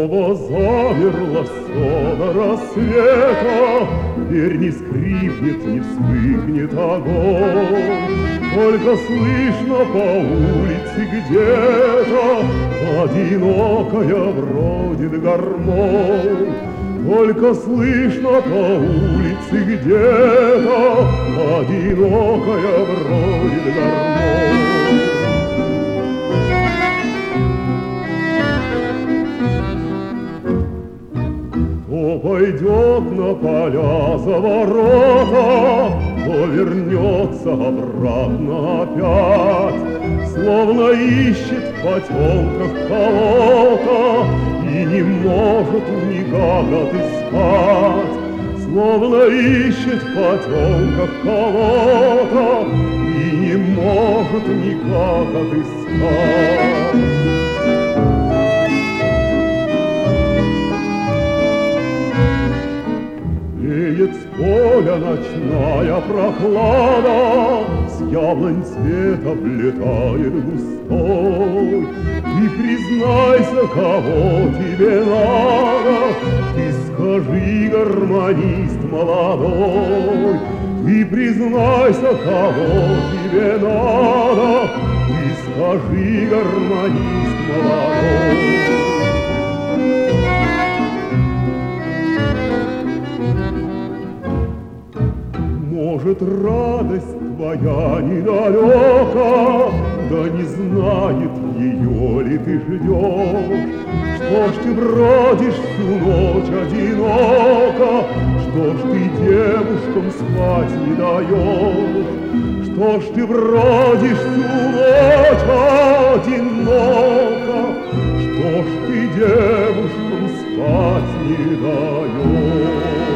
Снова замерло все до рассвета, дверь не скрипнет, не вспыхнет огонь. Только слышно по улице где-то одинокая бродит гармонь. Только слышно по улице где-то одинокая бродит гармонь. Кто пойдет на поля за ворота, кто вернется обратно опять, словно ищет в потемках кого-то и не может никак отыскать, словно ищет в потемках кого-то и не может никак отыскать. Веет с поля ночная прохлада, с яблонь цвет облетает густой. Ты признайся, кого тебе надо, ты скажи, гармонист молодой. Ты признайся, кого тебе надо, ты скажи, гармонист молодой. Может, радость твоя недалека, да не знает, ее ли ты ждешь. Что ж ты бродишь всю ночь одиноко, что ж ты девушкам спать не даешь? Что ж ты бродишь всю ночь одиноко, что ж ты девушкам спать не даешь?